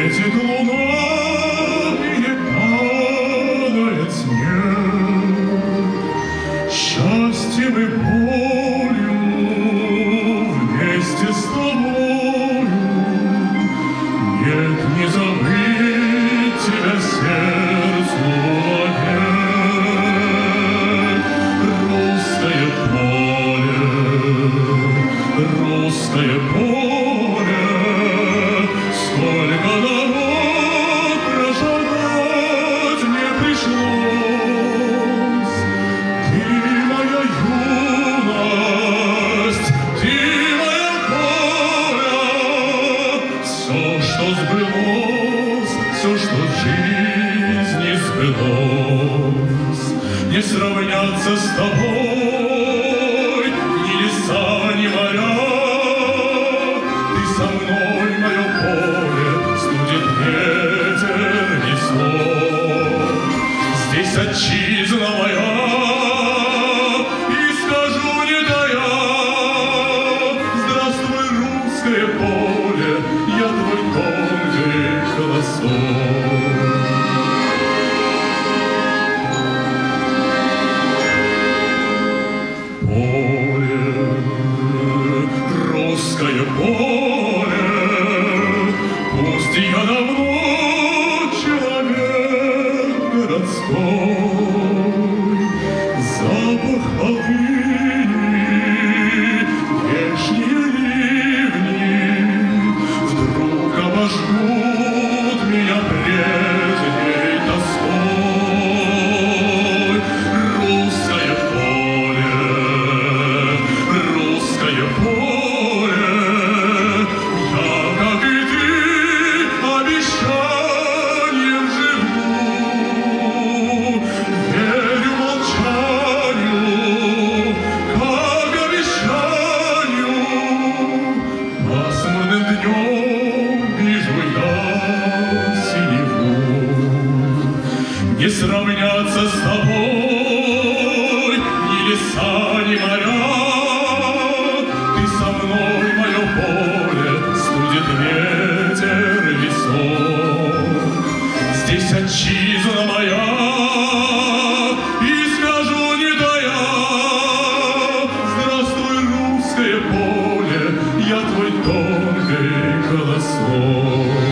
Светит луна и падает снег, счастьем и болью вместе с тобою. Нет, не забыть тебя сердцу вовек. Русское поле, сколько дорог прожигать мне пришлось. Ты моя юность, ты моя воля, все, что сбылось, все, что в жизни сбылось, не сравняться с тобой ни леса, ни моря. Ты со мной, мое поле, студит ветер веслом. Здесь отчизна моя, и скажу не тая: здравствуй, русское поле, я твой тонкий колосок. Русское поле, пусть я давно человек городской, запах полыни, вешние ливни вдруг обожгут меня прежней тоской. Русское поле, русское поле, не сравняться с тобой ни леса, ни моря. Ты со мной, мое поле, студит ветер весов. Здесь отчизна моя, и скажу не тая: здравствуй, русское поле, я твой тонкий колосок.